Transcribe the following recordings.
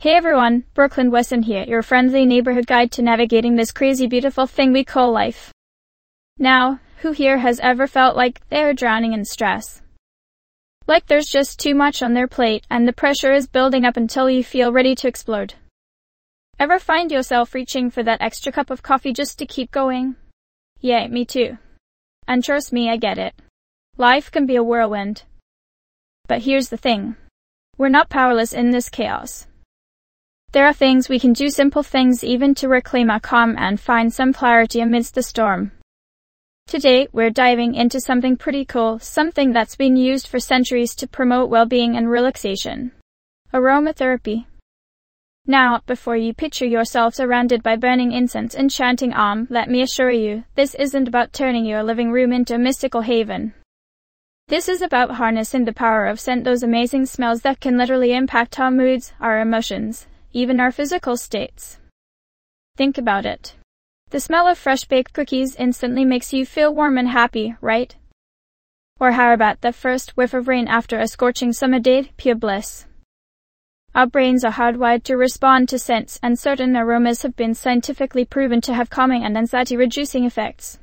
Hey everyone, Brooklyn Wesson here, your friendly neighborhood guide to navigating this crazy beautiful thing we call life. Now, who here has ever felt like they're drowning in stress? Like there's just too much on their plate and the pressure is building up until you feel ready to explode? Ever find yourself reaching for that extra cup of coffee just to keep going? Yeah, me too. And trust me, I get it. Life can be a whirlwind. But here's the thing. We're not powerless in this chaos. There are things we can do, simple things even, to reclaim our calm and find some clarity amidst the storm. Today, we're diving into something pretty cool, something that's been used for centuries to promote well-being and relaxation. Aromatherapy. Now, before you picture yourself surrounded by burning incense and chanting Om, let me assure you, this isn't about turning your living room into a mystical haven. This is about harnessing the power of scent, those amazing smells that can literally impact our moods, our emotions, even our physical states. Think about it. The smell of fresh baked cookies instantly makes you feel warm and happy, right? Or how about the first whiff of rain after a scorching summer day? Pure bliss. Our brains are hardwired to respond to scents, and certain aromas have been scientifically proven to have calming and anxiety-reducing effects.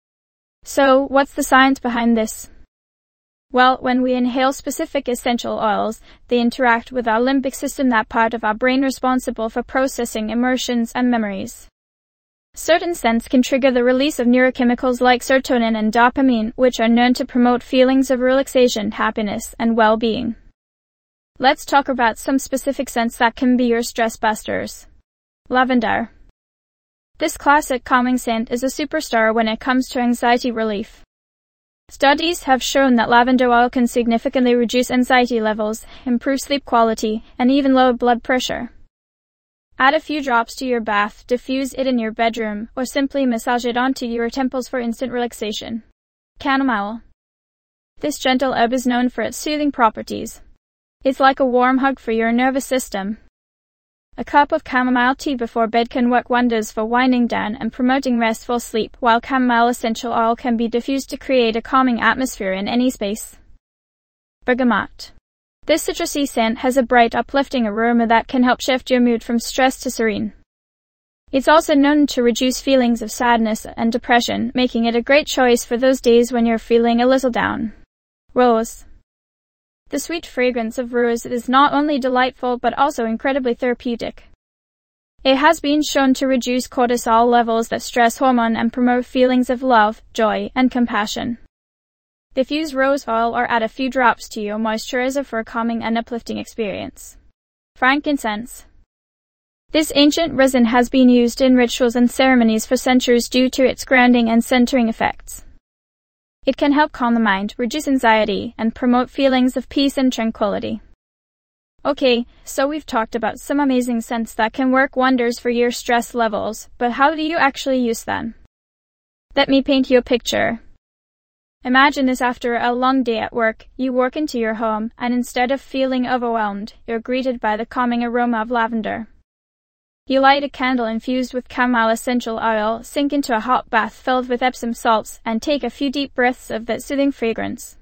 So, what's the science behind this? Well, when we inhale specific essential oils, they interact with our limbic system, that part of our brain responsible for processing emotions and memories. Certain scents can trigger the release of neurochemicals like serotonin and dopamine, which are known to promote feelings of relaxation, happiness, and well-being. Let's talk about some specific scents that can be your stress busters. Lavender. This classic calming scent is a superstar when it comes to anxiety relief. Studies have shown that lavender oil can significantly reduce anxiety levels, improve sleep quality, and even lower blood pressure. Add a few drops to your bath, diffuse it in your bedroom, or simply massage it onto your temples for instant relaxation. Chamomile. This gentle herb is known for its soothing properties. It's like a warm hug for your nervous system. A cup of chamomile tea before bed can work wonders for winding down and promoting restful sleep, while chamomile essential oil can be diffused to create a calming atmosphere in any space. Bergamot. This citrusy scent has a bright, uplifting aroma that can help shift your mood from stress to serene. It's also known to reduce feelings of sadness and depression, making it a great choice for those days when you're feeling a little down. Rose. The sweet fragrance of rose is not only delightful but also incredibly therapeutic. It has been shown to reduce cortisol levels, that stress hormone, and promote feelings of love, joy, and compassion. Diffuse rose oil or add a few drops to your moisturizer for a calming and uplifting experience. Frankincense. This ancient resin has been used in rituals and ceremonies for centuries due to its grounding and centering effects. It can help calm the mind, reduce anxiety, and promote feelings of peace and tranquility. Okay, so we've talked about some amazing scents that can work wonders for your stress levels, but how do you actually use them? Let me paint you a picture. Imagine this: after a long day at work, you walk into your home, and instead of feeling overwhelmed, you're greeted by the calming aroma of lavender. You light a candle infused with chamomile essential oil, sink into a hot bath filled with Epsom salts, and take a few deep breaths of that soothing fragrance.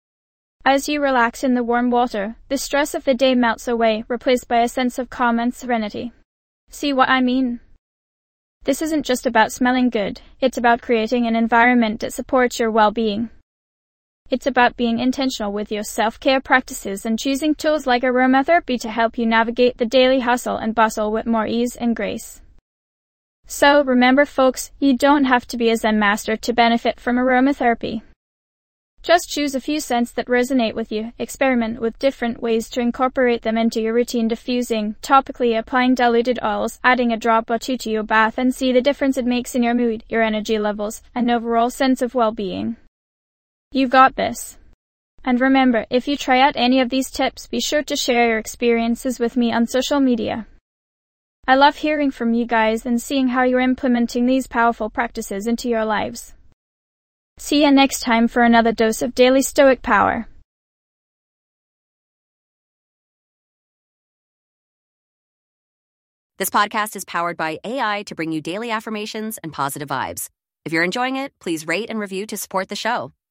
As you relax in the warm water, the stress of the day melts away, replaced by a sense of calm and serenity. See what I mean? This isn't just about smelling good, it's about creating an environment that supports your well-being. It's about being intentional with your self-care practices and choosing tools like aromatherapy to help you navigate the daily hustle and bustle with more ease and grace. So remember folks, you don't have to be a Zen master to benefit from aromatherapy. Just choose a few scents that resonate with you, experiment with different ways to incorporate them into your routine, diffusing, topically applying diluted oils, adding a drop or two to your bath, and see the difference it makes in your mood, your energy levels, and overall sense of well-being. You've got this. And remember, if you try out any of these tips, be sure to share your experiences with me on social media. I love hearing from you guys and seeing how you're implementing these powerful practices into your lives. See you next time for another dose of daily stoic power. This podcast is powered by AI to bring you daily affirmations and positive vibes. If you're enjoying it, please rate and review to support the show.